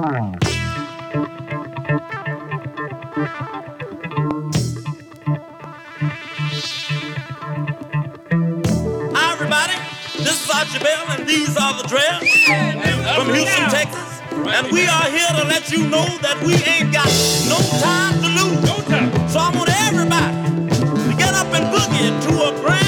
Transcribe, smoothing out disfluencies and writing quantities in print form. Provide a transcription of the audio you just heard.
Hi, everybody. This is Archie Bell, and these are the Dreads from Houston, Texas. And we are here to let you know that we ain't got no time to lose. No time. So I want everybody to get up and boogie to a brand